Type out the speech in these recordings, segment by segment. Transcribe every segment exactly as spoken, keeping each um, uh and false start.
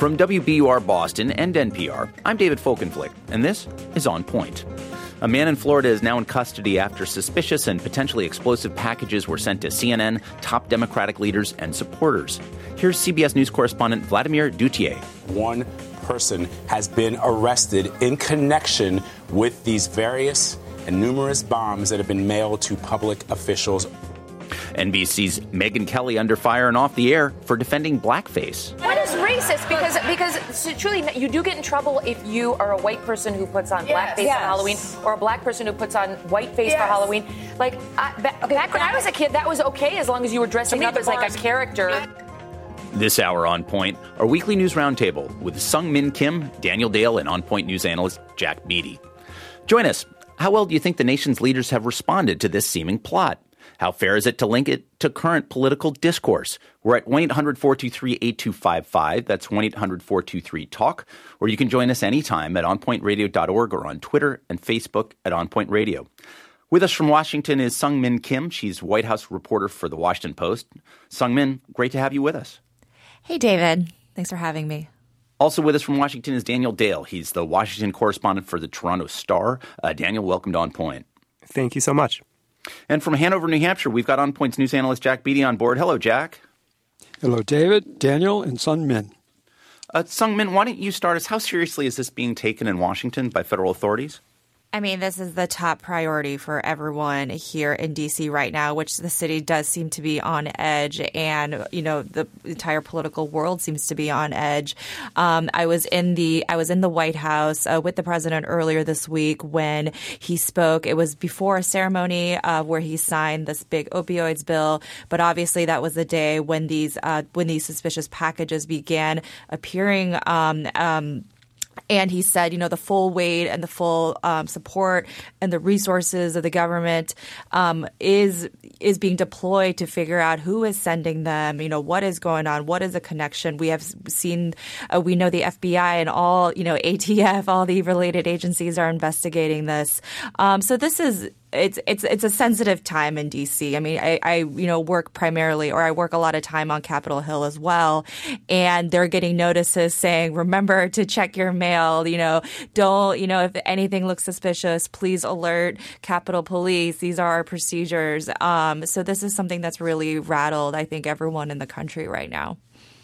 From W B U R Boston and N P R, I'm David Folkenflik, and this is On Point. A man in Florida is now in custody after suspicious and potentially explosive packages were sent to C N N, top Democratic leaders, and supporters. Here's C B S News correspondent Vladimir Duthiers. One person has been arrested in connection with these various and numerous bombs that have been mailed to public officials. N B C's Megyn Kelly under fire and off the air for defending blackface. What is racist? Because because truly, you do get in trouble if you are a white person who puts on yes, blackface yes. for Halloween, or a black person who puts on whiteface yes. for Halloween. Like I, back, okay, back when I was a kid, that was okay as long as you were dressing up as like a character. This hour On Point, our weekly news roundtable with Sung Min Kim, Daniel Dale, and On Point news analyst Jack Beatty. Join us. How well do you think the nation's leaders have responded to this seeming plot? How fair is it to link it to current political discourse? We're at one eight hundred four two three eight two five five. That's one eight hundred four two three talk. Or you can join us anytime at on point radio dot org or on Twitter and Facebook at On Point Radio. With us from Washington is Sung Min Kim. She's White House reporter for The Washington Post. Sung Min, great to have you with us. Hey, David. Thanks for having me. Also with us from Washington is Daniel Dale. He's the Washington correspondent for the Toronto Star. Uh, Daniel, welcome to On Point. Thank you so much. And from Hanover, New Hampshire, we've got On Point's news analyst Jack Beatty on board. Hello, Jack. Hello, David, Daniel, and Sung Min. Uh, Sung Min, why don't you start us? How seriously is this being taken in Washington by federal authorities? I mean, this is the top priority for everyone here in D C right now, which the city does seem to be on edge. And, you know, the entire political world seems to be on edge. Um, I was in the I was in the White House uh, with the president earlier this week when he spoke. It was before a ceremony uh, where he signed this big opioids bill. But obviously, that was the day when these uh, when these suspicious packages began appearing. Um, um, And he said, you know, the full weight and the full um, support and the resources of the government um, is is being deployed to figure out who is sending them, you know, what is going on, what is the connection. We have seen, uh, we know the F B I and all, you know, A T F, all the related agencies are investigating this. Um, so this is It's it's it's a sensitive time in D C. I mean, I, I you know work primarily, or I work a lot of time on Capitol Hill as well, and they're getting notices saying, remember to check your mail. You know, don't you know if anything looks suspicious, please alert Capitol Police. These are our procedures. Um, so this is something that's really rattled, I think, everyone in the country right now.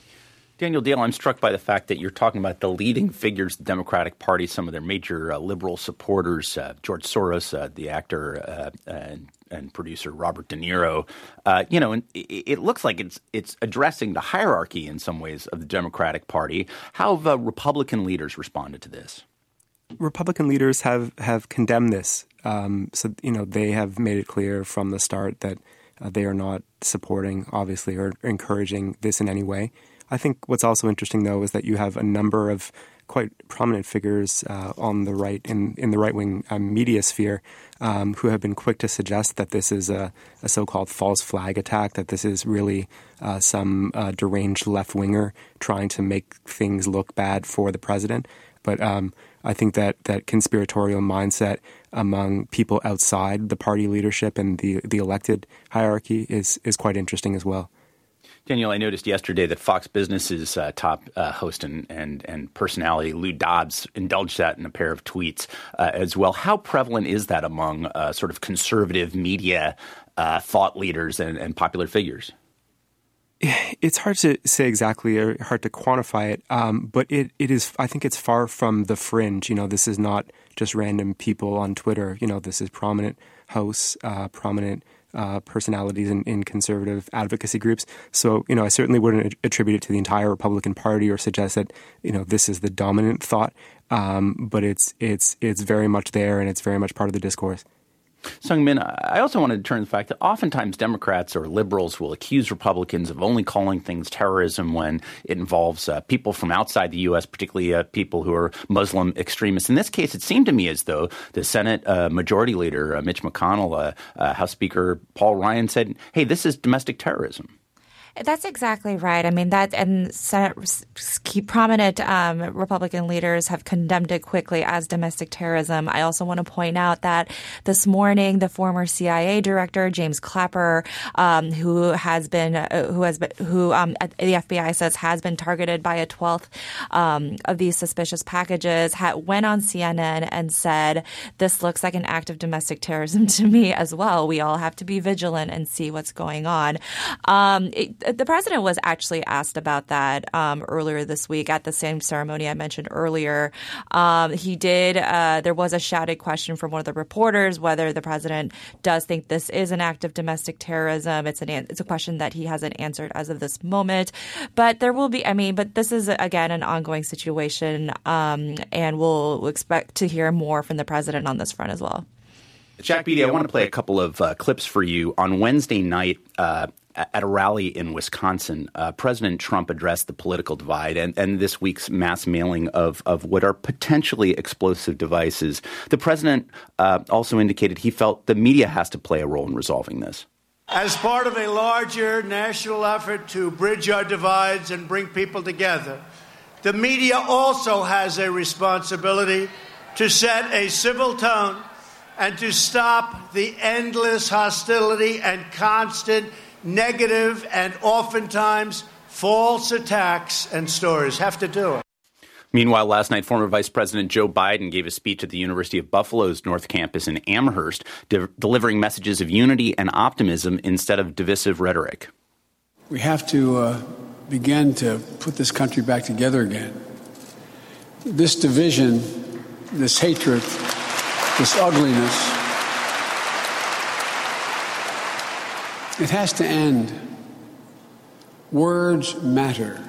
Daniel Dale, I'm struck by the fact that you're talking about the leading figures of the Democratic Party, some of their major uh, liberal supporters, uh, George Soros, uh, the actor uh, and, and producer Robert De Niro. Uh, you know, and it, it looks like it's it's addressing the hierarchy in some ways of the Democratic Party. How have uh, Republican leaders responded to this? Republican leaders have, have condemned this. Um, so, you know, they have made it clear from the start that uh, they are not supporting, obviously, or encouraging this in any way. I think what's also interesting, though, is that you have a number of quite prominent figures uh, on the right, in, in the right-wing um, media sphere, um, who have been quick to suggest that this is a, a so-called false flag attack, that this is really uh, some uh, deranged left-winger trying to make things look bad for the president. But um, I think that that conspiratorial mindset among people outside the party leadership and the, the elected hierarchy is is quite interesting as well. Daniel, I noticed yesterday that Fox Business's uh, top uh, host and, and, and personality, Lou Dobbs, indulged that in a pair of tweets uh, as well. How prevalent is that among uh, sort of conservative media uh, thought leaders and, and popular figures? It's hard to say exactly or hard to quantify it, um, but it, it is. I think it's far from the fringe. You know, this is not just random people on Twitter. You know, this is prominent hosts, uh, prominent uh, personalities in, in conservative advocacy groups. So, you know, I certainly wouldn't attribute it to the entire Republican Party or suggest that, you know, this is the dominant thought. Um, but it's it's it's very much there, and it's very much part of the discourse. Sung Min, I also wanted to turn to the fact that oftentimes Democrats or liberals will accuse Republicans of only calling things terrorism when it involves uh, people from outside the U S, particularly uh, people who are Muslim extremists. In this case, it seemed to me as though the Senate uh, Majority Leader, uh, Mitch McConnell, uh, uh, House Speaker Paul Ryan said, hey, this is domestic terrorism. That's exactly right. I mean, that and Senate, key prominent um, Republican leaders have condemned it quickly as domestic terrorism. I also want to point out that this morning, the former C I A director, James Clapper, um, who has been, uh, who has been, who um, the F B I says has been targeted by a twelfth um, of these suspicious packages, had, went on C N N and said, "This looks like an act of domestic terrorism to me as well. We all have to be vigilant and see what's going on." Um, it, the president was actually asked about that um, earlier this week at the same ceremony I mentioned earlier. Um, he did. Uh, there was a shouted question from one of the reporters whether the president does think this is an act of domestic terrorism. It's an it's a question that he hasn't answered as of this moment. But there will be. I mean, but this is again an ongoing situation, um, and we'll expect to hear more from the president on this front as well. Jack Beatty, I want to play a couple of uh, clips for you. On Wednesday night, uh, at a rally in Wisconsin, uh, President Trump addressed the political divide and, and this week's mass mailing of, of what are potentially explosive devices. The president uh, also indicated he felt the media has to play a role in resolving this. As part of a larger national effort to bridge our divides and bring people together, the media also has a responsibility to set a civil tone and to stop the endless hostility and constant negative and oftentimes false attacks and stories. Have to do it. Meanwhile, last night, former Vice President Joe Biden gave a speech at the University of Buffalo's North Campus in Amherst, de- delivering messages of unity and optimism instead of divisive rhetoric. We have to uh, begin to put this country back together again. This division, this hatred, this ugliness, it has to end. Words matter.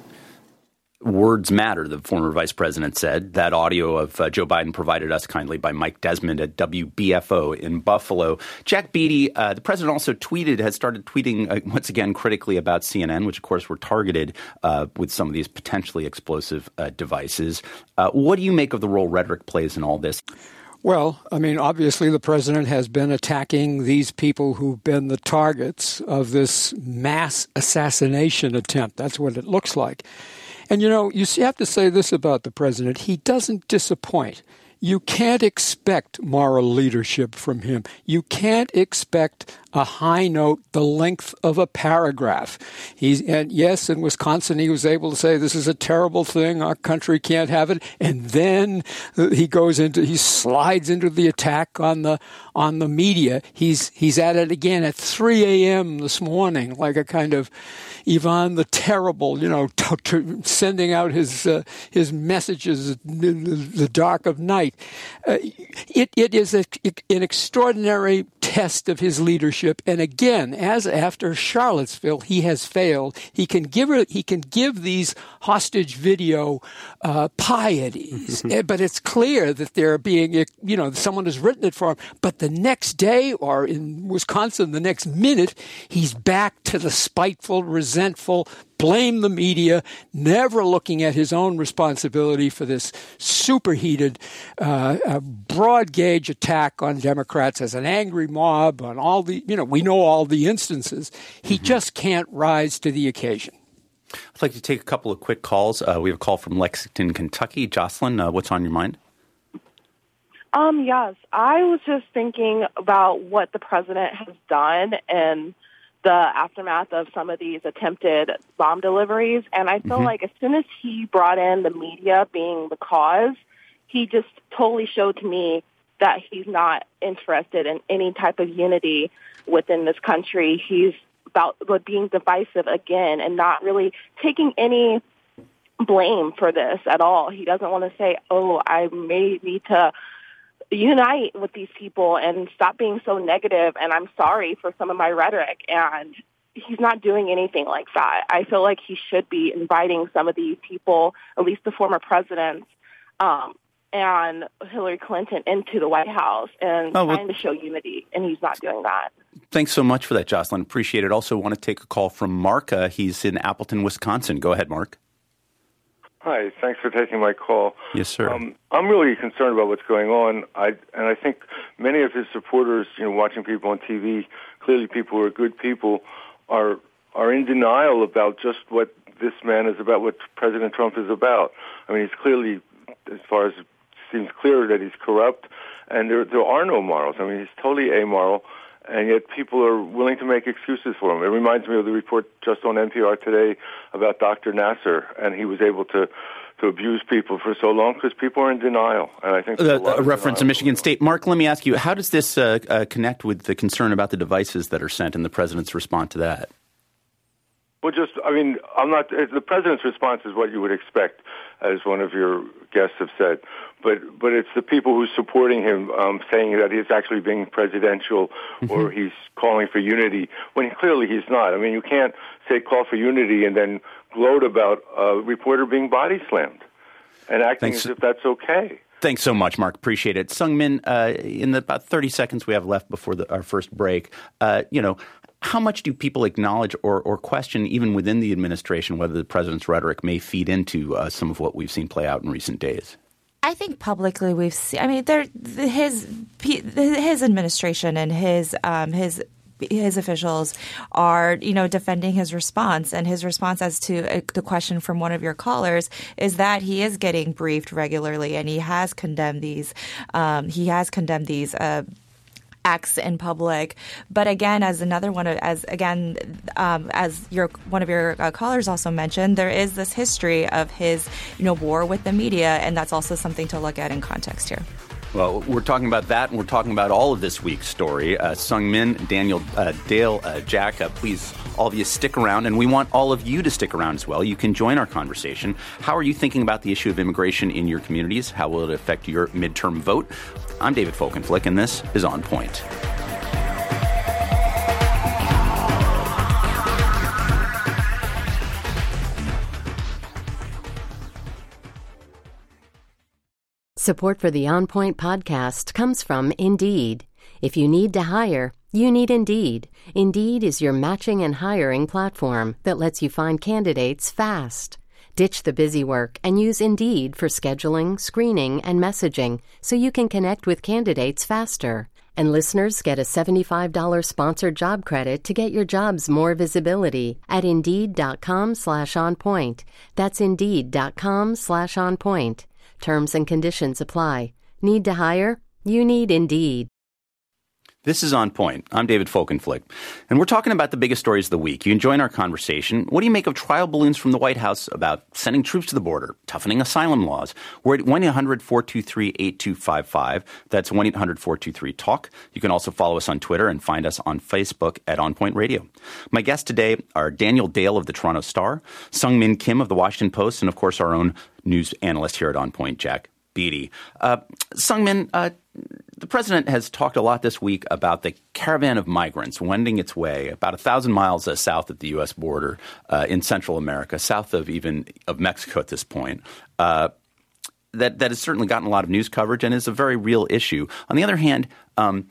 Words matter, the former vice president said. That audio of uh, Joe Biden provided us kindly by Mike Desmond at W B F O in Buffalo. Jack Beatty, uh, the president also tweeted, has started tweeting uh, once again critically about C N N, which of course were targeted uh, with some of these potentially explosive uh, devices. Uh, what do you make of the role rhetoric plays in all this? Well, I mean, obviously the president has been attacking these people who've been the targets of this mass assassination attempt. That's what it looks like. And, you know, you have to say this about the president. He doesn't disappoint. You can't expect moral leadership from him. You can't expect a high note the length of a paragraph. He's, and yes, in Wisconsin, he was able to say, this is a terrible thing. Our country can't have it. And then he goes into, he slides into the attack on the, on the media. He's, he's at it again at three a.m. this morning, like a kind of Ivan the Terrible, you know, t- t- sending out his, uh, his messages in the dark of night. Uh, it, it is a, an extraordinary test of his leadership. And again, as after Charlottesville, he has failed. He can give he can give these hostage video uh, pieties, but it's clear that they're being, you know, someone has written it for him. But the next day, or in Wisconsin, the next minute, he's back to the spiteful, resentful, blame the media, never looking at his own responsibility for this superheated, uh, uh, broad gauge attack on Democrats as an angry mob, on all the, you know, we know all the instances. He mm-hmm. just can't rise to the occasion. I'd like to take a couple of quick calls. Uh, we have a call from Lexington, Kentucky. Jocelyn, uh, what's on your mind? Um, yes, I was just thinking about what the president has done and the aftermath of some of these attempted bomb deliveries. And I feel mm-hmm. like as soon as he brought in the media being the cause, he just totally showed to me that he's not interested in any type of unity within this country. He's about being divisive again and not really taking any blame for this at all. He doesn't want to say, oh, I may need to unite with these people and stop being so negative, and I'm sorry for some of my rhetoric. And he's not doing anything like that. I feel like he should be inviting some of these people, at least the former presidents, um, and Hillary Clinton into the White House and oh, well, trying to show unity, and he's not doing that. Thanks so much for that, Jocelyn. Appreciate it. Also want to take a call from Mark. Uh, he's in Appleton, Wisconsin. Go ahead, Mark. Hi, thanks for taking my call. Yes, sir. Um, I'm really concerned about what's going on. I and I think many of his supporters, you know, watching people on T V, clearly people who are good people, are are in denial about just what this man is about, what President Trump is about. I mean, he's clearly, as far as it seems clear, that he's corrupt, and there there are no morals. I mean, he's totally amoral, and yet people are willing to make excuses for him. It reminds me of the report just on N P R today about Doctor Nasser, and he was able to to abuse people for so long because people are in denial. And I think a, a reference to Michigan State. Mark, let me ask you, how does this uh, uh, connect with the concern about the devices that are sent and the president's response to that? Well, just, I mean, I'm not, the president's response is what you would expect, as one of your guests have said. But but it's the people who are supporting him um, saying that he's actually being presidential mm-hmm. or he's calling for unity, when clearly he's not. I mean, you can't say call for unity and then gloat about a reporter being body slammed and acting Thanks. as if that's okay. Thanks so much, Mark. Appreciate it. Sung Min, uh, in the about thirty seconds we have left before the, our first break, uh, you know, how much do people acknowledge or, or question, even within the administration, whether the president's rhetoric may feed into uh, some of what we've seen play out in recent days? I think publicly we've seen. I mean, there his his administration and his um, his. his officials are, you know, defending his response. And his response as to uh, the question from one of your callers is that he is getting briefed regularly and he has condemned these. Um, he has condemned these uh, acts in public. But again, as another one, of, as again, um, as your one of your uh, callers also mentioned, there is this history of his, you know, war with the media. And that's also something to look at in context here. Well, we're talking about that, and we're talking about all of this week's story. Uh, Sung Min, Daniel, uh, Dale, uh, Jack, uh, please, all of you stick around, and we want all of you to stick around as well. You can join our conversation. How are you thinking about the issue of immigration in your communities? How will it affect your midterm vote? I'm David Folkenflik, and this is On Point. Support for the On Point podcast comes from Indeed. If you need to hire, you need Indeed. Indeed is your matching and hiring platform that lets you find candidates fast. Ditch the busy work and use Indeed for scheduling, screening, and messaging so you can connect with candidates faster. And listeners get a seventy-five dollars sponsored job credit to get your jobs more visibility at Indeed.com slash on point. That's Indeed.com slash on point. Terms and conditions apply. Need to hire? You need Indeed. This is On Point. I'm David Folkenflik, and we're talking about the biggest stories of the week. You can join our conversation. What do you make of trial balloons from the White House about sending troops to the border, toughening asylum laws? We're at one eight hundred four two three eight two five five. That's one eight hundred four two three talk. You can also follow us on Twitter and find us on Facebook at On Point Radio. My guests today are Daniel Dale of the Toronto Star, Sung Min Kim of the Washington Post, and, of course, our own news analyst here at On Point, Jack Beatty. Uh, Sung Min, uh, the president has talked a lot this week about the caravan of migrants wending its way about a thousand miles uh, south of the U S border uh, in Central America, south of even of Mexico at this point. Uh, that that has certainly gotten a lot of news coverage and is a very real issue. On the other hand, um,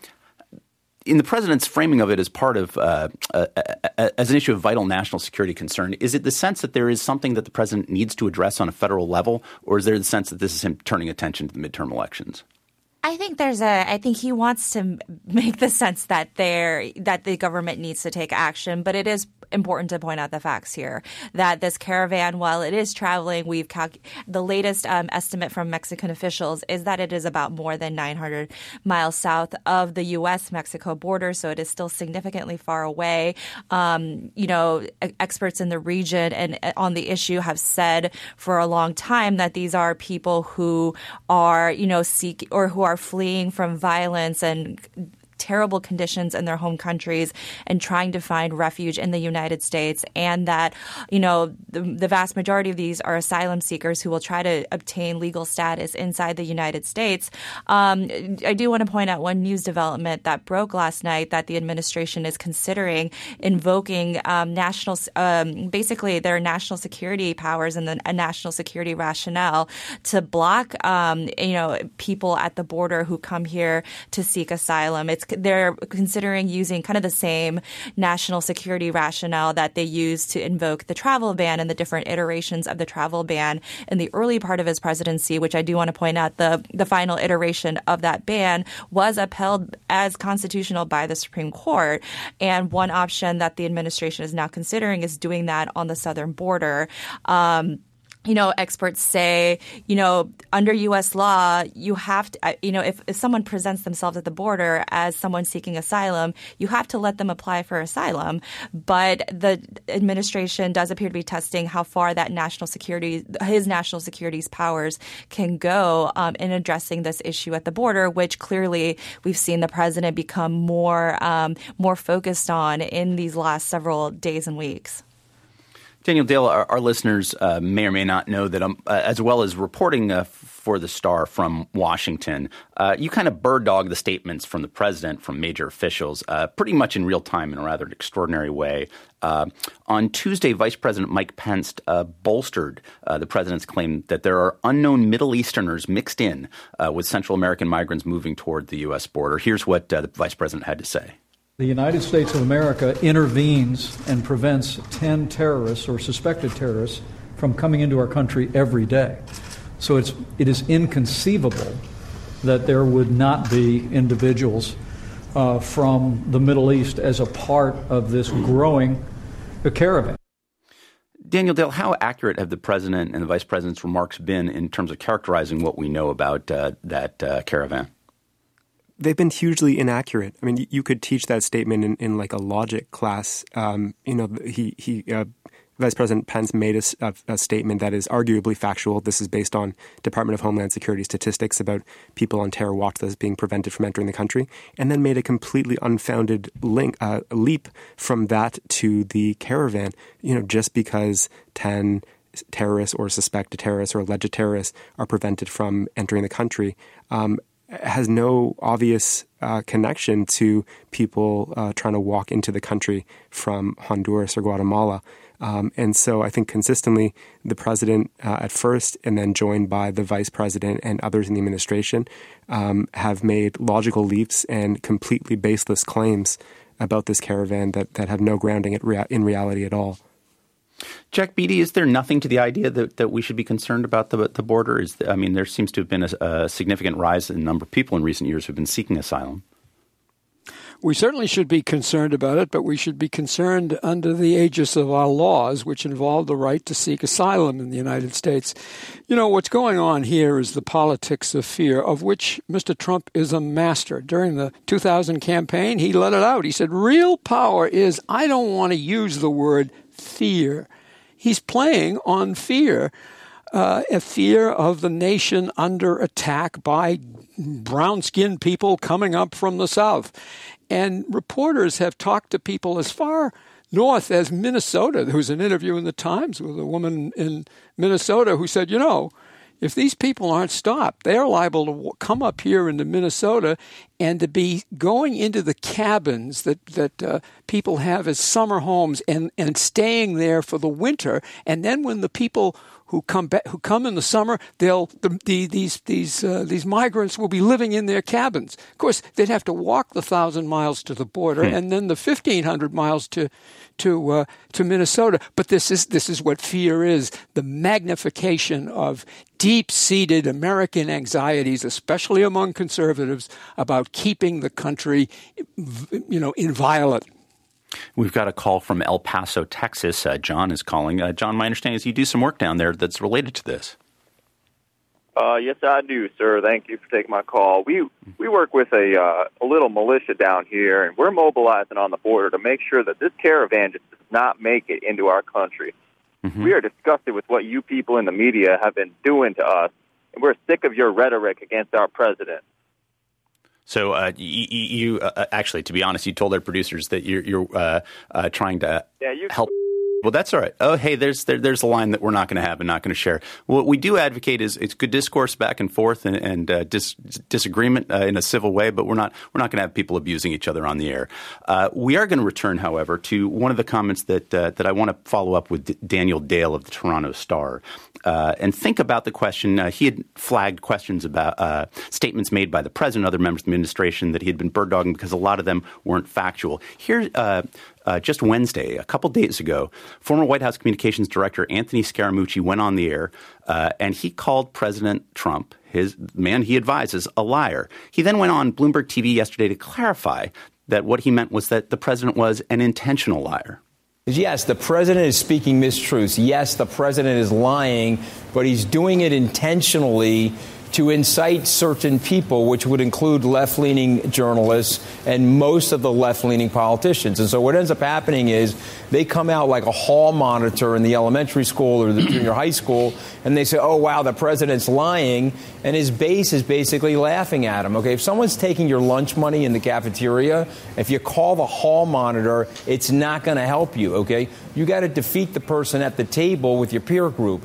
in the president's framing of it as part of uh, uh, uh, as an issue of vital national security concern, is it the sense that there is something that the president needs to address on a federal level, or is there the sense that this is him turning attention to the midterm elections? I think there's a. I think he wants to make the sense that there that the government needs to take action, but it is important to point out the facts here that this caravan, while it is traveling, we've calc- the latest um, estimate from Mexican officials is that it is about more than nine hundred miles south of the U S Mexico border, so it is still significantly far away. Um, you know, experts in the region and on the issue have said for a long time that these are people who are, you know, seek or who are fleeing from violence and terrible conditions in their home countries and trying to find refuge in the United States, and that, you know, the, the vast majority of these are asylum seekers who will try to obtain legal status inside the United States. Um, I do want to point out one news development that broke last night that the administration is considering invoking um, national, um, basically their national security powers and the, a national security rationale to block, um, you know, people at the border who come here to seek asylum. It's they're considering using kind of the same national security rationale that they used to invoke the travel ban and the different iterations of the travel ban in the early part of his presidency, which I do want to point out the, the final iteration of that ban was upheld as constitutional by the Supreme Court. And one option that the administration is now considering is doing that on the southern border. Um, You know, experts say, you know, under U S law, you have to, you know, if, if someone presents themselves at the border as someone seeking asylum, you have to let them apply for asylum. But the administration does appear to be testing how far that national security, his national security's powers can go um, in addressing this issue at the border, which clearly we've seen the president become more, um, more focused on in these last several days and weeks. Daniel Dale, our, our listeners uh, may or may not know that um, uh, as well as reporting uh, for the Star from Washington, uh, you kind of bird dog the statements from the president, from major officials, uh, pretty much in real time in a rather extraordinary way. Uh, on Tuesday, Vice President Mike Pence uh, bolstered uh, the president's claim that there are unknown Middle Easterners mixed in uh, with Central American migrants moving toward the U S border. Here's what uh, the vice president had to say. The United States of America intervenes and prevents ten terrorists or suspected terrorists from coming into our country every day. So it's, it is inconceivable that there would not be individuals uh, from the Middle East as a part of this growing caravan. Daniel Dale, how accurate have the president and the vice president's remarks been in terms of characterizing what we know about uh, that uh, caravan? They've been hugely inaccurate. I mean, you could teach that statement in, in like a logic class. Um, you know, he, he uh, Vice President Pence made a, a, a statement that is arguably factual. This is based on Department of Homeland Security statistics about people on terror watch lists being prevented from entering the country, and then made a completely unfounded link, uh, leap from that to the caravan, you know, just because ten terrorists or suspected terrorists or alleged terrorists are prevented from entering the country. Um, has no obvious uh, connection to people uh, trying to walk into the country from Honduras or Guatemala. Um, and so I think consistently the president uh, at first and then joined by the vice president and others in the administration um, have made logical leaps and completely baseless claims about this caravan that, that have no grounding at rea- in reality at all. Jack Beatty, is there nothing to the idea that, that we should be concerned about the, the border? Is I mean, there seems to have been a, a significant rise in the number of people in recent years who have been seeking asylum. We certainly should be concerned about it, but we should be concerned under the aegis of our laws, which involve the right to seek asylum in the United States. You know, what's going on here is the politics of fear, of which Mister Trump is a master. During the two thousand campaign, he let it out. He said, real power is, I don't want to use the word fear. He's playing on fear, uh, a fear of the nation under attack by brown-skinned people coming up from the South. And reporters have talked to people as far north as Minnesota. There was an interview in the Times with a woman in Minnesota who said, you know, if these people aren't stopped, they're liable to come up here into Minnesota and to be going into the cabins that, that uh, people have as summer homes and, and staying there for the winter. And then when the people who come back, who come in the summer, they'll the, the, these these uh, these migrants will be living in their cabins. Of course, they'd have to walk the thousand miles to the border, hmm. and then the fifteen hundred miles to to uh, to Minnesota. But this is this is what fear is: the magnification of deep-seated American anxieties, especially among conservatives, about keeping the country, you know, inviolate. We've got a call from El Paso, Texas. Uh, John is calling. Uh, John, my understanding is you do some work down there that's related to this. Uh, yes, I do, sir. Thank you for taking my call. We we work with a uh, a little militia down here, and we're mobilizing on the border to make sure that this caravan just does not make it into our country. Mm-hmm. We are disgusted with what you people in the media have been doing to us, and we're sick of your rhetoric against our president. So uh, you, you uh, actually, to be honest, you told our producers that you're, you're uh, uh, trying to yeah, you, help. Well, that's all right. Oh, hey, there's there, there's a line that we're not going to have and not going to share. What we do advocate is it's good discourse back and forth and, and uh, dis, disagreement uh, in a civil way, but we're not we're not going to have people abusing each other on the air. Uh, we are going to return, however, to one of the comments that uh, that I want to follow up with D- Daniel Dale of the Toronto Star. Uh, and think about the question. Uh, he had flagged questions about uh, statements made by the president and other members of the administration that he had been bird dogging because a lot of them weren't factual. Here, uh, uh, just Wednesday, a couple days ago, former White House Communications Director Anthony Scaramucci went on the air uh, and he called President Trump, his man he advises, a liar. He then went on Bloomberg T V yesterday to clarify that what he meant was that the president was an intentional liar. Yes, the president is speaking mistruths. Yes, the president is lying, but he's doing it intentionally to incite certain people, which would include left-leaning journalists and most of the left-leaning politicians. And so what ends up happening is they come out like a hall monitor in the elementary school or the junior high school, and they say, oh, wow, the president's lying, and his base is basically laughing at him. Okay, if someone's taking your lunch money in the cafeteria, if you call the hall monitor, it's not going to help you, okay? You got to defeat the person at the table with your peer group.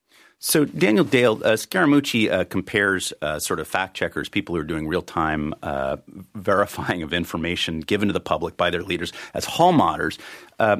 So, Daniel Dale, uh, Scaramucci uh, compares uh, sort of fact checkers, people who are doing real-time uh, verifying of information given to the public by their leaders, as hall monitors. Uh,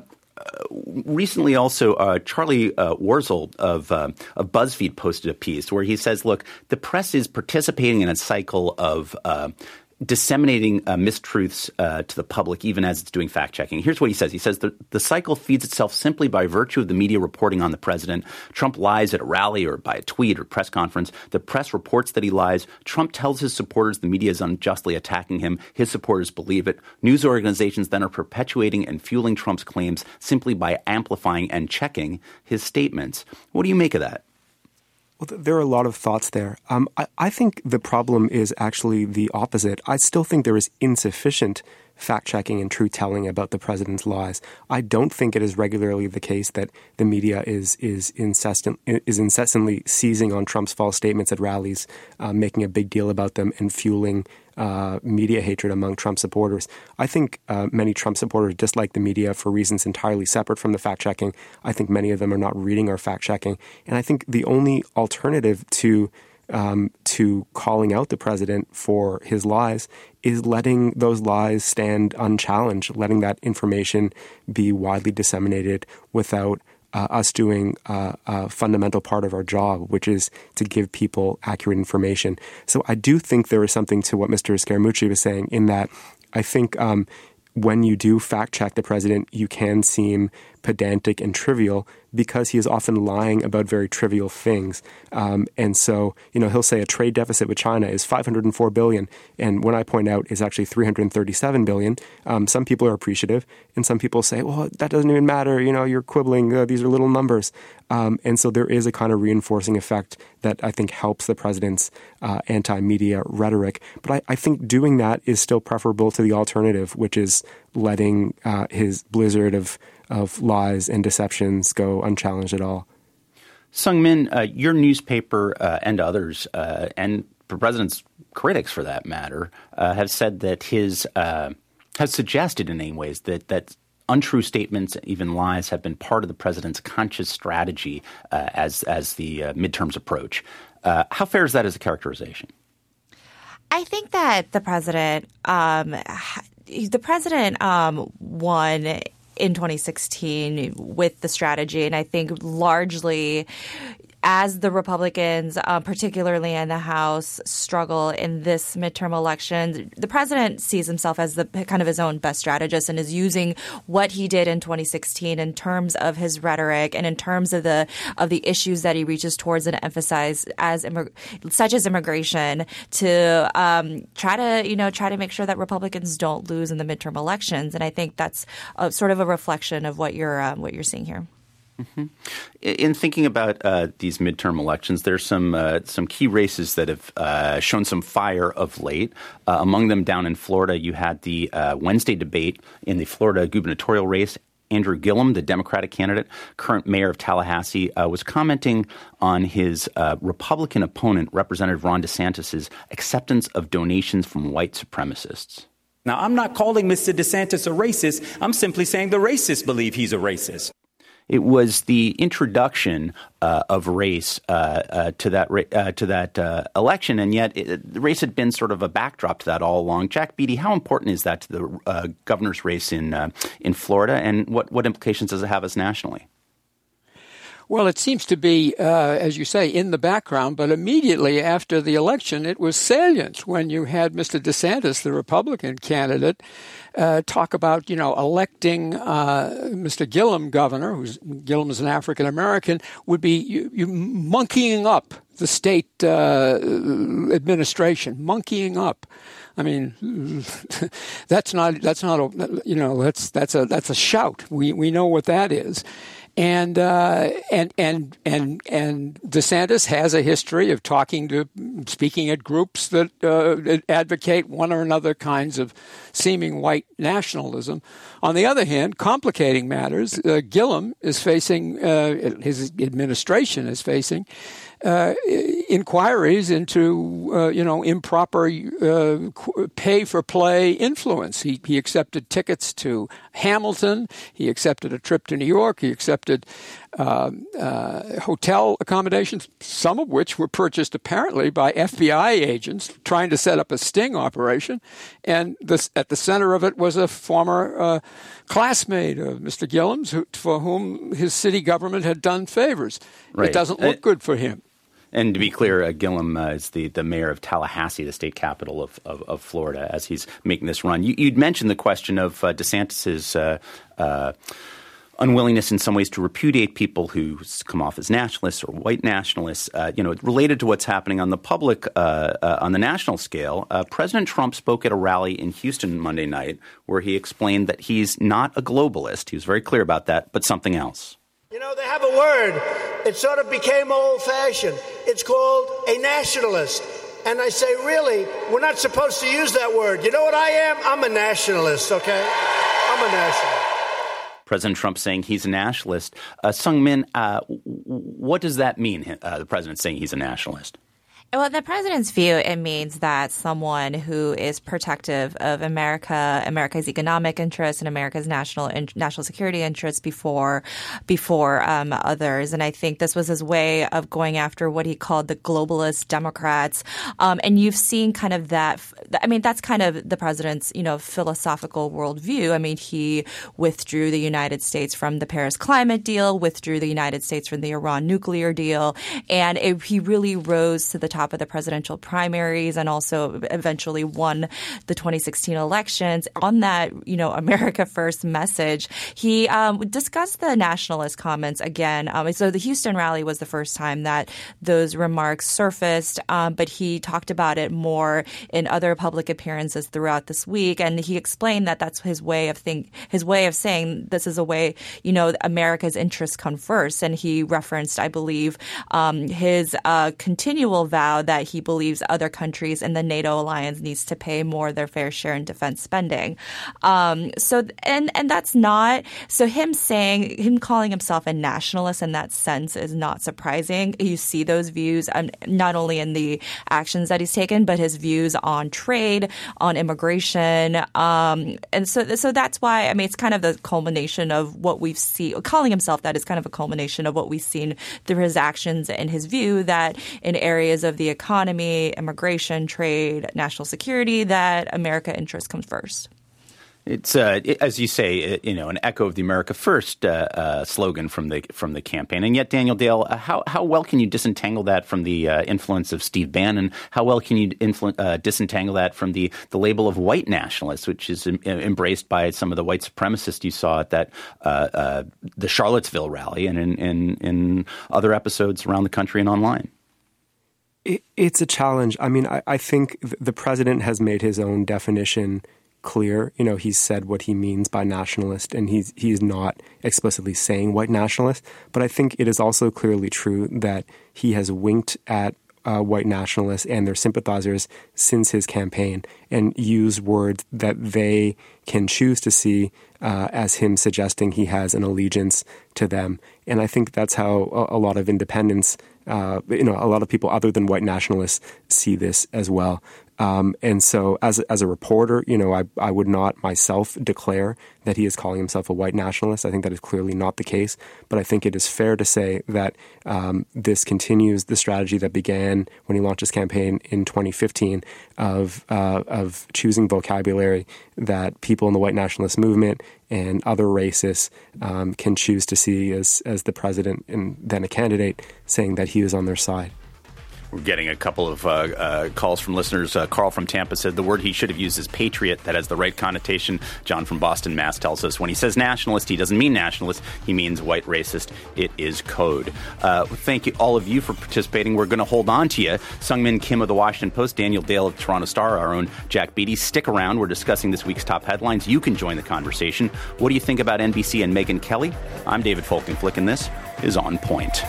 recently also, uh, Charlie uh, Warzel of, uh, of BuzzFeed posted a piece where he says, look, the press is participating in a cycle of uh, disseminating uh, mistruths uh, to the public, even as it's doing fact-checking. Here's what he says. He says the, the cycle feeds itself simply by virtue of the media reporting on the president. Trump lies at a rally or by a tweet or press conference. The press reports that he lies. Trump tells his supporters the media is unjustly attacking him. His supporters believe it. News organizations then are perpetuating and fueling Trump's claims simply by amplifying and checking his statements. What do you make of that? Well, there are a lot of thoughts there. Um, I, I think the problem is actually the opposite. I still think there is insufficient fact-checking and truth-telling about the president's lies. I don't think it is regularly the case that the media is is incessant, is incessantly seizing on Trump's false statements at rallies, uh, making a big deal about them and fueling uh, media hatred among Trump supporters. I think uh, many Trump supporters dislike the media for reasons entirely separate from the fact-checking. I think many of them are not reading our fact-checking. And I think the only alternative to Um, to calling out the president for his lies is letting those lies stand unchallenged, letting that information be widely disseminated without uh, us doing uh, a fundamental part of our job, which is to give people accurate information. So I do think there is something to what Mister Scaramucci was saying in that I think um, when you do fact-check the president, you can seem pedantic and trivial because he is often lying about very trivial things. Um, and so, you know, he'll say a trade deficit with China is five hundred four billion dollars, and when I point out is actually three hundred thirty-seven billion dollars, um, some people are appreciative, and some people say, well, that doesn't even matter, you know, you're quibbling, uh, these are little numbers. Um, and so there is a kind of reinforcing effect that I think helps the president's uh, anti-media rhetoric. But I, I think doing that is still preferable to the alternative, which is letting uh, his blizzard of of lies and deceptions go unchallenged at all. Sung Min, uh, your newspaper uh, and others, uh, and the president's critics for that matter, uh, have said that his uh, has suggested in many ways that that untrue statements, even lies, have been part of the president's conscious strategy uh, as as the uh, midterms approach. Uh, how fair is that as a characterization? I think that the president, um, the president um, won in twenty sixteen with the strategy. And I think largely as the Republicans, uh, particularly in the House, struggle in this midterm election, the president sees himself as the kind of his own best strategist and is using what he did in twenty sixteen in terms of his rhetoric and in terms of the of the issues that he reaches towards and emphasize as immig- such as immigration to um, try to you know try to make sure that Republicans don't lose in the midterm elections. And I think that's a, sort of a reflection of what you're um, what you're seeing here. Mm-hmm. In thinking about uh, these midterm elections, there's some uh, some key races that have uh, shown some fire of late. Uh, among them, down in Florida, you had the uh, Wednesday debate in the Florida gubernatorial race. Andrew Gillum, the Democratic candidate, current mayor of Tallahassee, uh, was commenting on his uh, Republican opponent, Representative Ron DeSantis' acceptance of donations from white supremacists. Now, I'm not calling Mister DeSantis a racist. I'm simply saying the racists believe he's a racist. It was the introduction uh, of race uh, uh, to that uh, to that uh, election, and yet it, the race had been sort of a backdrop to that all along. Jack Beatty, how important is that to the uh, governor's race in uh, in Florida, and what, what implications does it have us nationally? Well, it seems to be, uh, as you say, in the background, but immediately after the election, it was salient when you had Mister DeSantis, the Republican candidate, uh, talk about, you know, electing uh, Mister Gillum governor, who's Gillum is an African American, would be you, you monkeying up the state uh, administration, monkeying up. I mean, that's not that's not a, you know that's that's a that's a shout. We we know what that is. And uh, and and and and DeSantis has a history of talking to, speaking at groups that uh, advocate one or another kinds of seeming white nationalism. On the other hand, complicating matters, uh, Gillum is facing, uh, his administration is facing uh, inquiries into, uh, you know, improper uh, pay-for-play influence. He, he accepted tickets to Hamilton. He accepted a trip to New York. He accepted uh, uh, hotel accommodations, some of which were purchased apparently by F B I agents trying to set up a sting operation. And this, at the center of it was a former uh, classmate of Mister Gillum's who, for whom his city government had done favors. Right. It doesn't look uh, good for him. And to be clear, uh, Gillum uh, is the, the mayor of Tallahassee, the state capital of, of, of Florida, as he's making this run. You, you'd mentioned the question of uh, DeSantis's uh, uh, unwillingness in some ways to repudiate people who come off as nationalists or white nationalists. Uh, you know, related to what's happening on the public, uh, uh, on the national scale, uh, President Trump spoke at a rally in Houston Monday night where he explained that he's not a globalist. He was very clear about that, but something else. You know, they have a word. It sort of became old-fashioned. It's called a nationalist. And I say, really, we're not supposed to use that word. You know what I am? I'm a nationalist, okay? I'm a nationalist. President Trump saying he's a nationalist. Uh, Sung Min, uh, what does that mean, uh, the president saying he's a nationalist? Well, in the president's view, it means that someone who is protective of America, America's economic interests, and America's national national security interests before before um, others. And I think this was his way of going after what he called the globalist Democrats. Um, and you've seen kind of that. I mean, that's kind of the president's, you know, philosophical worldview. I mean, he withdrew the United States from the Paris climate deal, withdrew the United States from the Iran nuclear deal, and it, he really rose to the top of the presidential primaries and also eventually won the twenty sixteen elections. On that, you know, America First message, he um, discussed the nationalist comments again. Um, so the Houston rally was the first time that those remarks surfaced, um, but he talked about it more in other public appearances throughout this week. And he explained that that's his way of think, his way of saying this is a way, you know, America's interests come first. And he referenced, I believe, um, his uh, continual vow that he believes other countries in the NATO alliance needs to pay more their fair share in defense spending. Um, so, and and that's not so. Him saying, him calling himself a nationalist in that sense is not surprising. You see those views um, not only in the actions that he's taken, but his views on trade, on immigration, um, and so so that's why I mean it's kind of the culmination of what we've seen. Calling himself that is kind of a culmination of what we've seen through his actions and his view that in areas of the economy, immigration, trade, national security, that America interests come first. It's, uh, it, as you say, it, you know, an echo of the America First uh, uh, slogan from the from the campaign. And yet, Daniel Dale, uh, how how well can you disentangle that from the uh, influence of Steve Bannon? How well can you influ- uh, disentangle that from the, the label of white nationalist, which is em- embraced by some of the white supremacists you saw at that uh, uh, the Charlottesville rally and in, in, in other episodes around the country and online? It, it's a challenge. I mean, I, I think the president has made his own definition clear. You know, he's said what he means by nationalist, and he's he's not explicitly saying white nationalist. But I think it is also clearly true that he has winked at uh, white nationalists and their sympathizers since his campaign and used words that they can choose to see uh, as him suggesting he has an allegiance to them. And I think that's how a, a lot of independents, uh, you know, a lot of people other than white nationalists see this as well. Um, and so as a, as a reporter, you know, I, I would not myself declare that he is calling himself a white nationalist. I think that is clearly not the case. But I think it is fair to say that um, this continues the strategy that began when he launched his campaign in twenty fifteen of uh, of choosing vocabulary that people in the white nationalist movement and other racists um, can choose to see as, as the president and then a candidate, saying that he is on their side. We're getting a couple of uh, uh, calls from listeners. Uh, Carl from Tampa said the word he should have used is patriot. That has the right connotation. John from Boston, Mass. tells us when he says nationalist, he doesn't mean nationalist. He means white racist. It is code. Uh, thank you, all of you, for participating. We're going to hold on to you. Sungmin Kim of the Washington Post, Daniel Dale of Toronto Star, our own Jack Beatty. Stick around. We're discussing this week's top headlines. You can join the conversation. What do you think about N B C and Megyn Kelly? I'm David Folkenflik, and this is On Point.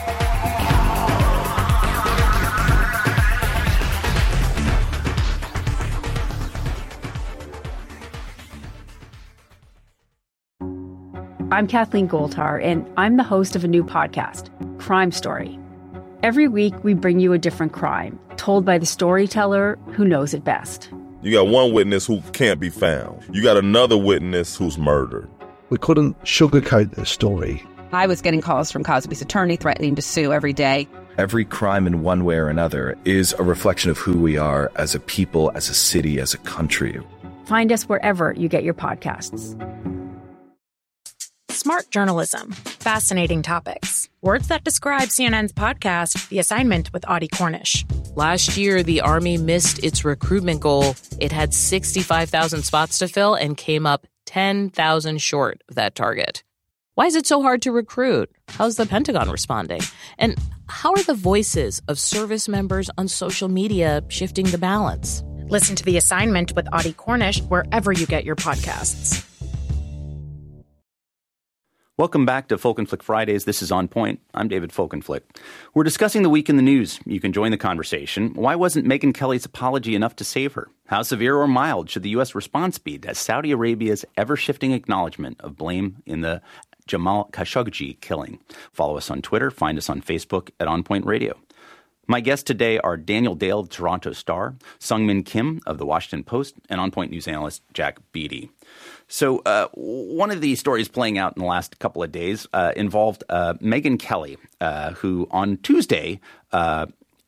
I'm Kathleen Goldhar, and I'm the host of a new podcast, Crime Story. Every week, we bring you a different crime, told by the storyteller who knows it best. You got one witness who can't be found. You got another witness who's murdered. We couldn't sugarcoat the story. I was getting calls from Cosby's attorney threatening to sue every day. Every crime in one way or another is a reflection of who we are as a people, as a city, as a country. Find us wherever you get your podcasts. Smart journalism. Fascinating topics. Words that describe C N N's podcast, The Assignment with Audie Cornish. Last year, the Army missed its recruitment goal. It had sixty-five thousand spots to fill and came up ten thousand short of that target. Why is it so hard to recruit? How's the Pentagon responding? And how are the voices of service members on social media shifting the balance? Listen to The Assignment with Audie Cornish wherever you get your podcasts. Welcome back to Folkenflik Fridays. This is On Point. I'm David Folkenflik. We're discussing the week in the news. You can join the conversation. Why wasn't Megyn Kelly's apology enough to save her? How severe or mild should the U S response be to Saudi Arabia's ever-shifting acknowledgement of blame in the Jamal Khashoggi killing? Follow us on Twitter. Find us on Facebook at On Point Radio. My guests today are Daniel Dale of Toronto Star, Sungmin Kim of the Washington Post, and On Point news analyst Jack Beatty. So uh, one of the stories playing out in the last couple of days uh, involved uh, Megyn Kelly, uh, who on Tuesday uh,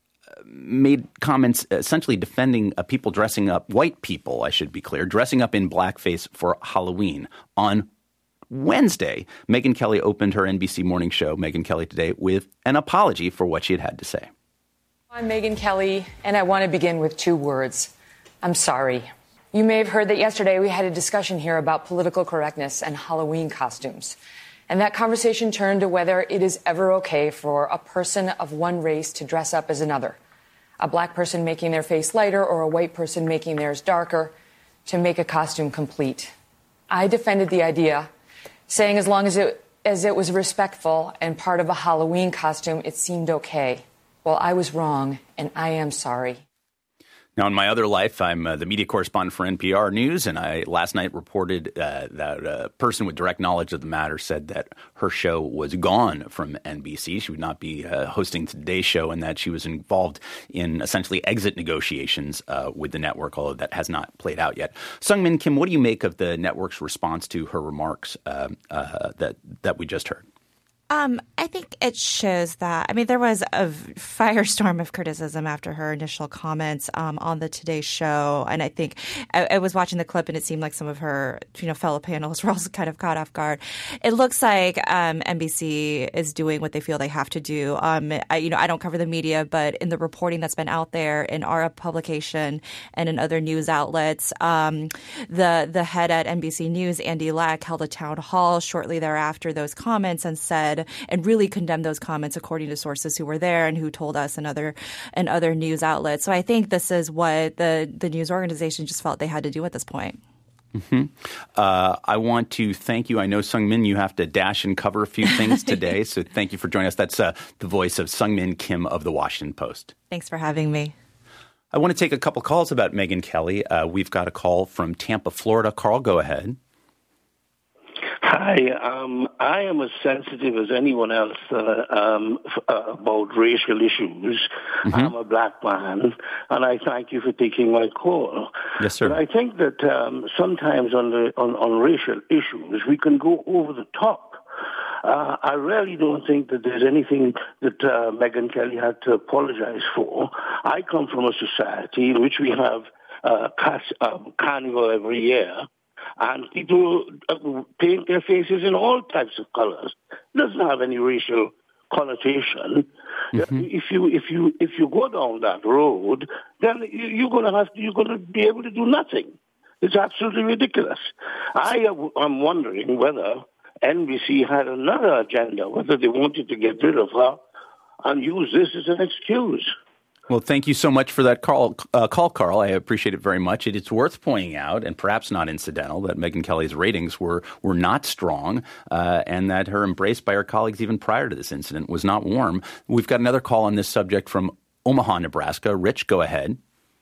made comments essentially defending uh, people dressing up, white people, I should be clear, dressing up in blackface for Halloween. On Wednesday, Megyn Kelly opened her N B C morning show, Megyn Kelly Today, with an apology for what she had had to say. I'm Megyn Kelly, and I want to begin with two words. I'm sorry. You may have heard that yesterday we had a discussion here about political correctness and Halloween costumes. And that conversation turned to whether it is ever okay for a person of one race to dress up as another. A black person making their face lighter or a white person making theirs darker to make a costume complete. I defended the idea, saying as long as it, as it was respectful and part of a Halloween costume, it seemed okay. Well, I was wrong, and I am sorry. Now, in my other life, I'm uh, the media correspondent for N P R News, and I last night reported uh, that a person with direct knowledge of the matter said that her show was gone from N B C. She would not be uh, hosting today's show, and that she was involved in essentially exit negotiations uh, with the network, although that has not played out yet. Sungmin Kim, what do you make of the network's response to her remarks uh, uh, that that we just heard? Um, I think it shows that, I mean, there was a firestorm of criticism after her initial comments um, on the Today Show. And I think I, I was watching the clip and it seemed like some of her, you know, fellow panelists were also kind of caught off guard. It looks like um, N B C is doing what they feel they have to do. Um, I, you know, I don't cover the media, but in the reporting that's been out there in our publication and in other news outlets, um, the, the head at N B C News, Andy Lack, held a town hall shortly thereafter those comments and said, and really condemned those comments according to sources who were there and who told us and other and other news outlets. So I think this is what the, the news organization just felt they had to do at this point. Mm-hmm. Uh, I want to thank you. I know, Sungmin, you have to dash and cover a few things today, so thank you for joining us. That's uh, the voice of Sungmin Kim of the Washington Post. Thanks for having me. I want to take a couple calls about Megyn Kelly. Uh, we've got a call from Tampa, Florida. Carl, go ahead. Hi, um, I am as sensitive as anyone else uh, um, f- uh, about racial issues. Mm-hmm. I'm a black man, and I thank you for taking my call. Yes, sir. But I think that um, sometimes on, the, on, on racial issues, we can go over the top. Uh, I really don't think that there's anything that uh, Megyn Kelly had to apologize for. I come from a society in which we have uh, cas- uh, carnival every year. And people paint their faces in all types of colors. It doesn't have any racial connotation. Mm-hmm. If you if you if you go down that road, then you're going to have to, you're going to be able to do nothing. It's absolutely ridiculous. I am wondering whether N B C had another agenda, whether they wanted to get rid of her and use this as an excuse. Well, thank you so much for that call, uh, call, Carl. I appreciate it very much. It, it's worth pointing out, and perhaps not incidental, that Megyn Kelly's ratings were were not strong, uh, and that her embrace by her colleagues even prior to this incident was not warm. We've got another call on this subject from Omaha, Nebraska. Rich, go ahead.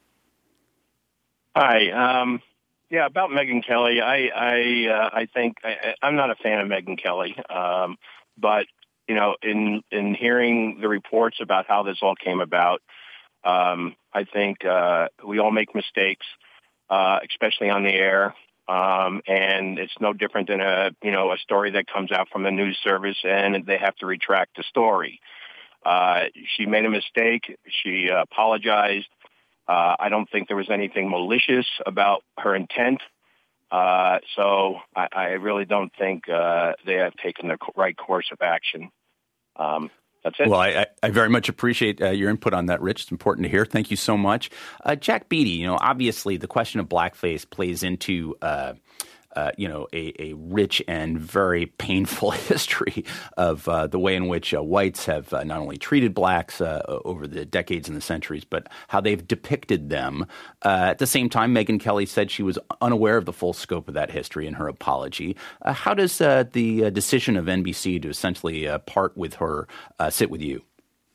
Hi. Um, yeah, about Megyn Kelly, I I, uh, I think I, I'm not a fan of Megyn Kelly, um, but you know, in in hearing the reports about how this all came about. Um, I think uh, we all make mistakes, uh, especially on the air, um, and it's no different than a you know a story that comes out from the news service and they have to retract the story. Uh, she made a mistake. She uh, apologized. Uh, I don't think there was anything malicious about her intent. Uh, so I, I really don't think uh, they have taken the right course of action. Um, That's it. Well, I, I very much appreciate uh, your input on that, Rich. It's important to hear. Thank you so much. Uh, Jack Beatty, you know, obviously the question of blackface plays into, uh, uh, you know, a, a rich and very painful history of uh, the way in which uh, whites have uh, not only treated blacks uh, over the decades and the centuries, but how they've depicted them. Uh, at the same time, Megyn Kelly said she was unaware of the full scope of that history in her apology. Uh, how does uh, the uh, decision of N B C to essentially uh, part with her uh, sit with you?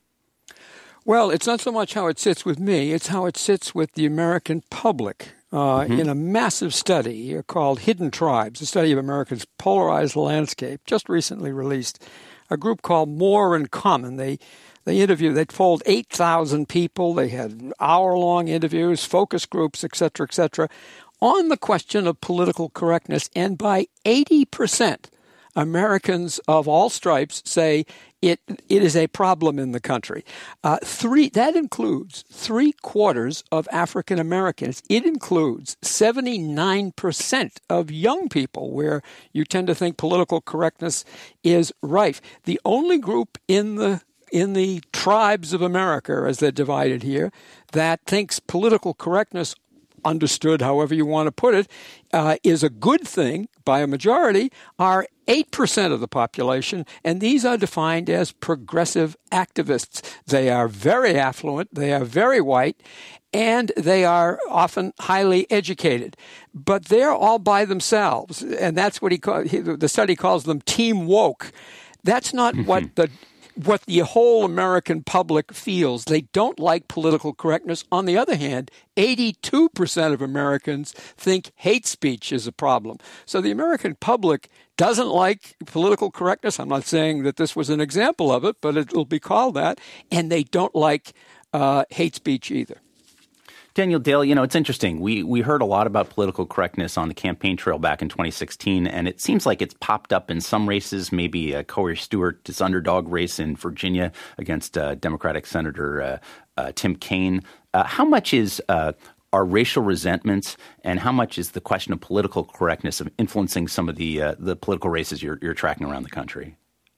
Well, it's not so much how it sits with me, it's how it sits with the American public. Uh, mm-hmm. In a massive study called Hidden Tribes, a study of America's polarized landscape, just recently released, a group called More in Common. They they interviewed, they polled eight thousand people. They had hour-long interviews, focus groups, et cetera, et cetera, on the question of political correctness. And by eighty percent, Americans of all stripes say it it is a problem in the country. Uh, three that includes three quarters of African Americans. It includes seventy-nine percent of young people, where you tend to think political correctness is rife. The only group in the in the tribes of America, as they're divided here, that thinks political correctness, understood however you want to put it, uh, is a good thing by a majority, are eight percent of the population, and these are defined as progressive activists. They are very affluent, they are very white, and they are often highly educated. But they're all by themselves, and that's what he, call, he the study calls them team woke. That's not mm-hmm. what the what the whole American public feels. They don't like political correctness. On the other hand, eighty-two percent of Americans think hate speech is a problem. So the American public doesn't like political correctness. I'm not saying that this was an example of it, but it will be called that. And they don't like uh, hate speech either. Daniel Dale, you know, it's interesting. We we heard a lot about political correctness on the campaign trail back in twenty sixteen, and it seems like it's popped up in some races, maybe uh, Corey Stewart's underdog race in Virginia against uh, Democratic Senator uh, uh, Tim Kaine. Uh, how much is uh, are racial resentments, and how much is the question of political correctness of influencing some of the uh, the political races you're, you're tracking around the country?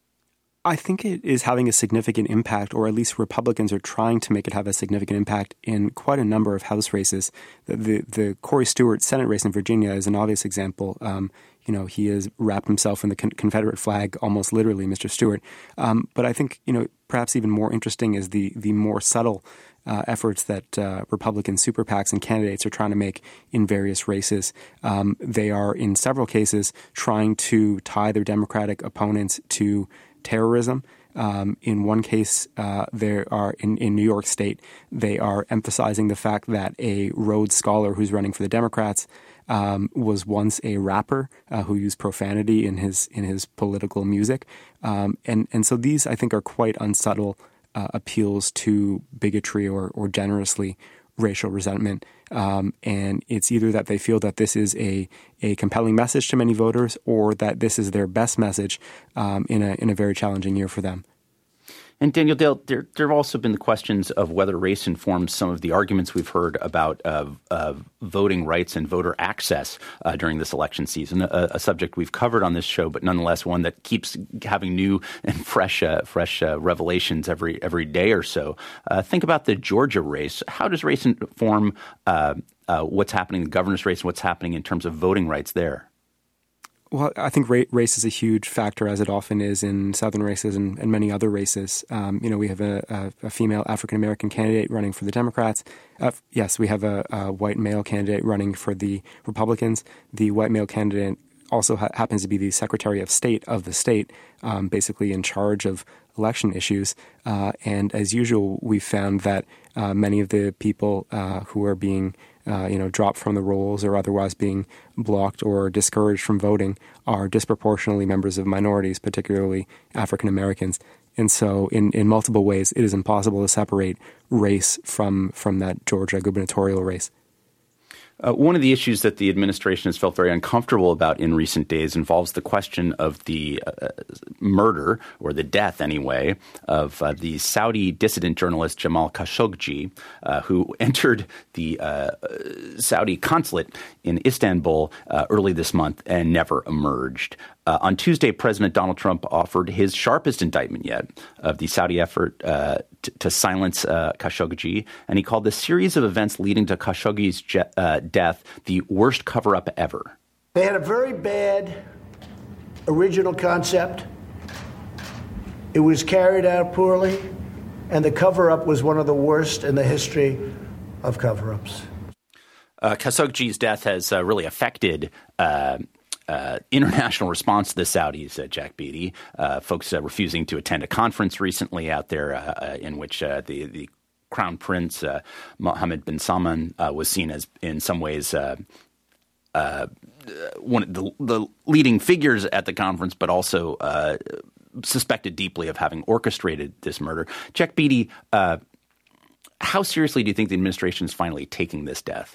I think it is having a significant impact, or at least Republicans are trying to make it have a significant impact in quite a number of House races. The the, the Corey Stewart Senate race in Virginia is an obvious example. Um, you know, he has wrapped himself in the con- Confederate flag, almost literally, Mister Stewart. Um, but I think, you know, perhaps even more interesting is the the more subtle uh, efforts that uh, Republican super PACs and candidates are trying to make in various races. Um, they are, in several cases, trying to tie their Democratic opponents to terrorism. Um, in one case, uh, there are in, in New York State, they are emphasizing the fact that a Rhodes Scholar who's running for the Democrats um, was once a rapper uh, who used profanity in his in his political music, um, and and so these I think are quite unsubtle uh, appeals to bigotry or or generously racial resentment. Um, and it's either that they feel that this is a, a compelling message to many voters, or that this is their best message um, in a in a very challenging year for them. And Daniel Dale, there, there have also been the questions of whether race informs some of the arguments we've heard about uh, uh, voting rights and voter access uh, during this election season, a, a subject we've covered on this show, but nonetheless one that keeps having new and fresh uh, fresh uh, revelations every every day or so. Uh, think about the Georgia race. How does race inform uh, uh, what's happening in the governor's race and what's happening in terms of voting rights there? Well, I think race is a huge factor, as it often is in Southern races and, and many other races. Um, you know, we have a, a, a female African-American candidate running for the Democrats. Uh, yes, we have a, a white male candidate running for the Republicans. The white male candidate also ha- happens to be the Secretary of State of the state, um, basically in charge of election issues. Uh, and as usual, we've found that uh, many of the people uh, who are being Uh, you know, dropped from the rolls or otherwise being blocked or discouraged from voting are disproportionately members of minorities, particularly African Americans. And so in, in multiple ways, it is impossible to separate race from, from that Georgia gubernatorial race. Uh, one of the issues that the administration has felt very uncomfortable about in recent days involves the question of the uh, murder, or the death anyway, of uh, the Saudi dissident journalist Jamal Khashoggi, uh, who entered the uh, Saudi consulate in Istanbul uh, early this month and never emerged. Uh, on Tuesday, President Donald Trump offered his sharpest indictment yet of the Saudi effort uh, t- to silence uh, Khashoggi, and he called the series of events leading to Khashoggi's je- uh, death the worst cover-up ever. They had a very bad original concept. It was carried out poorly, and the cover-up was one of the worst in the history of cover-ups. Uh, Khashoggi's death has uh, really affected uh, Uh, international response to the Saudis, uh, Jack Beatty. Uh, folks uh, refusing to attend a conference recently out there uh, uh, in which uh, the, the Crown Prince, uh, Mohammed bin Salman, uh, was seen as, in some ways, uh, uh, one of the, the leading figures at the conference, but also uh, suspected deeply of having orchestrated this murder. Jack Beatty, uh, how seriously do you think the administration is finally taking this death?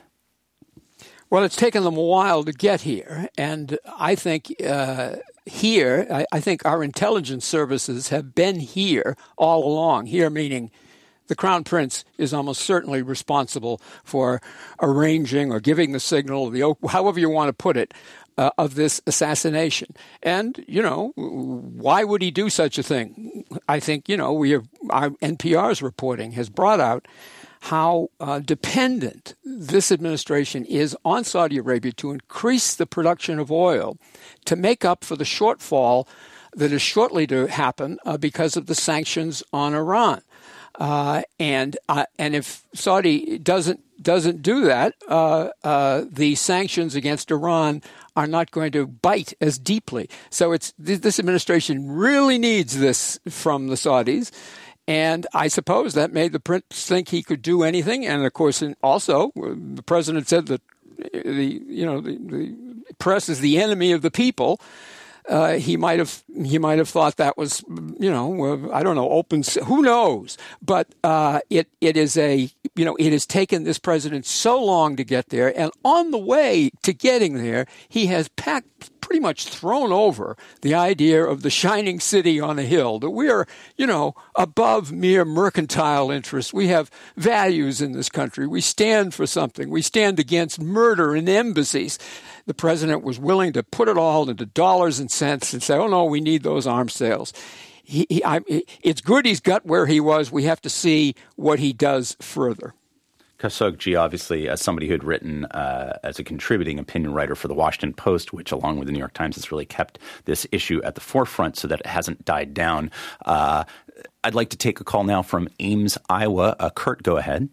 Well, it's taken them a while to get here, and I think uh, here, I, I think our intelligence services have been here all along. Here meaning the Crown Prince is almost certainly responsible for arranging or giving the signal, the however you want to put it, uh, of this assassination. And, you know, why would he do such a thing? I think, you know, we have our N P R's reporting has brought out how uh, dependent this administration is on Saudi Arabia to increase the production of oil to make up for the shortfall that is shortly to happen uh, because of the sanctions on Iran. Uh, and uh, and if Saudi doesn't doesn't do that, uh, uh, the sanctions against Iran are not going to bite as deeply. So it's this administration really needs this from the Saudis. And I suppose that made the prince think he could do anything. And, of course, also the president said that the you know the, the press is the enemy of the people. Uh, he might have he might have thought that was, you know, I don't know, open. Who knows? But uh, it it is a you know it has taken this president so long to get there, and on the way to getting there, he has packed. Pretty much thrown over the idea of the shining city on a hill, that we are, you know, above mere mercantile interests. We have values in this country. We stand for something. We stand against murder in embassies. The president was willing to put it all into dollars and cents and say, oh, no, we need those arms sales. He, he, I, it's good he's got where he was. We have to see what he does further. Khashoggi, obviously, as somebody who had written uh, as a contributing opinion writer for the Washington Post, which, along with the New York Times, has really kept this issue at the forefront so that it hasn't died down. Uh, I'd like to take a call now from Ames, Iowa. Uh, Kurt, go ahead.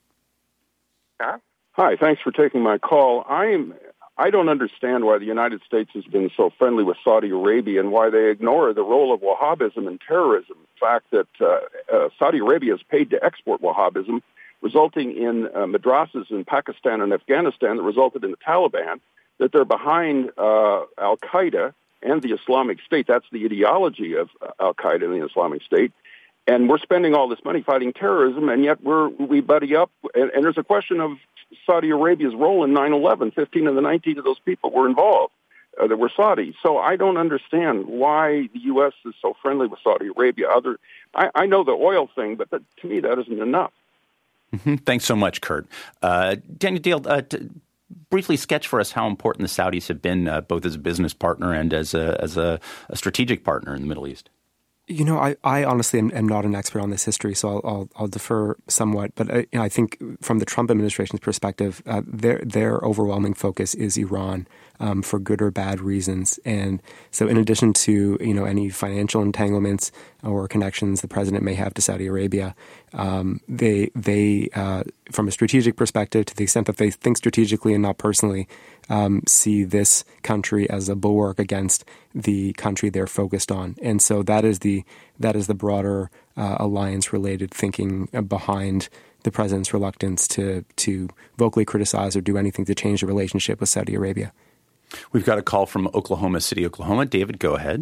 Hi, thanks for taking my call. I'm, I don't understand why the United States has been so friendly with Saudi Arabia and why they ignore the role of Wahhabism and terrorism. The fact that uh, uh, Saudi Arabia is paid to export Wahhabism resulting in uh, madrasas in Pakistan and Afghanistan that resulted in the Taliban, that they're behind uh, Al-Qaeda and the Islamic State. That's the ideology of uh, Al-Qaeda and the Islamic State. And we're spending all this money fighting terrorism, and yet we're, we buddy up. And, and there's a question of Saudi Arabia's role in nine eleven. fifteen of the nineteen of those people were involved uh, that were Saudi. So I don't understand why the U S is so friendly with Saudi Arabia. Other, I, I know the oil thing, but that, to me, that isn't enough. Mm-hmm. Thanks so much, Kurt. Uh, Daniel Dale, uh, t- briefly sketch for us how important the Saudis have been, uh, both as a business partner and as a, as a, a strategic partner in the Middle East. You know, I, I honestly am, am not an expert on this history, so I'll, I'll, I'll defer somewhat. But I, you know, I think from the Trump administration's perspective, uh, their their overwhelming focus is Iran um, for good or bad reasons. And so in addition to, you know, any financial entanglements or connections the president may have to Saudi Arabia, um, they, they uh, from a strategic perspective, to the extent that they think strategically and not personally, um, see this country as a bulwark against the country they're focused on. And so that is the that is the broader uh, alliance-related thinking behind the president's reluctance to to vocally criticize or do anything to change the relationship with Saudi Arabia. We've got a call from Oklahoma City, Oklahoma. David, go ahead.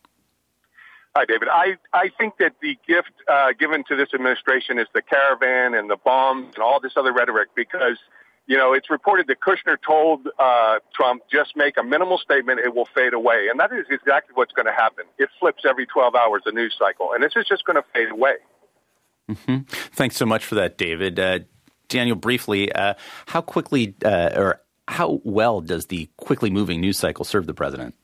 Hi, David. I, I think that the gift uh, given to this administration is the caravan and the bombs and all this other rhetoric because, you know, it's reported that Kushner told uh, Trump, just make a minimal statement, it will fade away. And that is exactly what's going to happen. It flips every twelve hours, the news cycle. And this is just going to fade away. Mm-hmm. Thanks so much for that, David. Uh, Daniel, briefly, uh, how quickly uh, or how well does the quickly moving news cycle serve the president?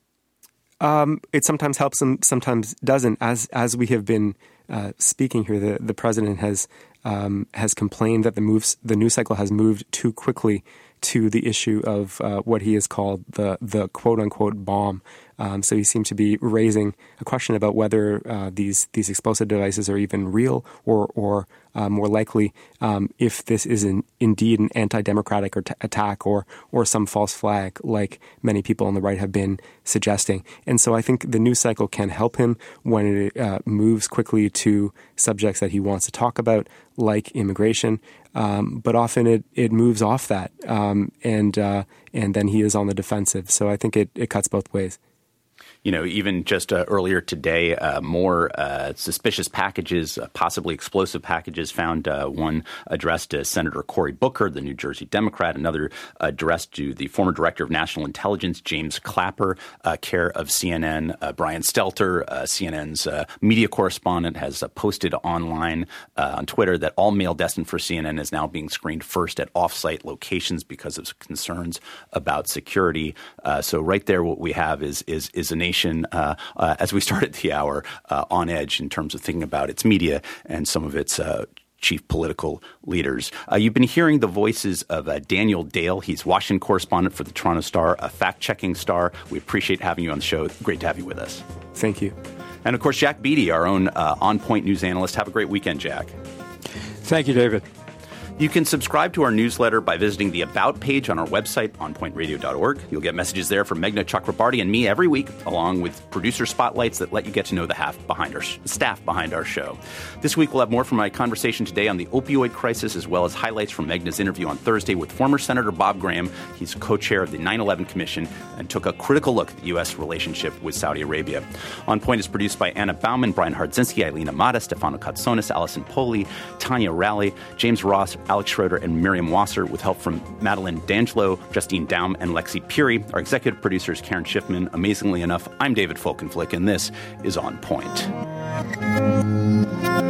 Um, it sometimes helps and sometimes doesn't. As as we have been uh, speaking here, the, the president has um, has complained that the moves the news cycle has moved too quickly to the issue of uh, what he has called the the quote unquote bomb. Um, so he seemed to be raising a question about whether uh, these these explosive devices are even real, or or uh, more likely, um, if this is an, indeed an anti-democratic or t- attack or or some false flag, like many people on the right have been suggesting. And so I think the news cycle can help him when it uh, moves quickly to subjects that he wants to talk about, like immigration. Um, but often it, it moves off that, um, and uh, and then he is on the defensive. So I think it, it cuts both ways. You know, even just uh, earlier today, uh, more uh, suspicious packages, uh, possibly explosive packages found, uh, one addressed to Senator Cory Booker, the New Jersey Democrat, another addressed to the former director of national intelligence, James Clapper, uh, care of C N N. Uh, Brian Stelter, uh, C N N's uh, media correspondent, has uh, posted online uh, on Twitter that all mail destined for C N N is now being screened first at off-site locations because of concerns about security. Uh, so right there, what we have is is, is a nation Uh, uh, as we started the hour, uh, on edge in terms of thinking about its media and some of its uh, chief political leaders. Uh, you've been hearing the voices of uh, Daniel Dale. He's Washington correspondent for the Toronto Star, a fact-checking star. We appreciate having you on the show. Great to have you with us. Thank you. And, of course, Jack Beatty, our own uh, on-point news analyst. Have a great weekend, Jack. Thank you, David. You can subscribe to our newsletter by visiting the About page on our website, on point radio dot org. You'll get messages there from Meghna Chakrabarty and me every week, along with producer spotlights that let you get to know the half behind our sh- staff behind our show. This week, we'll have more from my conversation today on the opioid crisis, as well as highlights from Meghna's interview on Thursday with former Senator Bob Graham. He's co-chair of the nine eleven Commission and took a critical look at the U S relationship with Saudi Arabia. On Point is produced by Anna Bauman, Brian Hardzinski, Eileen Amata, Stefano Katsonis, Allison Poli, Tanya Rowley, James Ross, Alex Schroeder, and Miriam Wasser, with help from Madeline D'Angelo, Justine Daum, and Lexi Puri. Our executive producer is Karen Schiffman. Amazingly enough, I'm David Folkenflik, and this is On Point.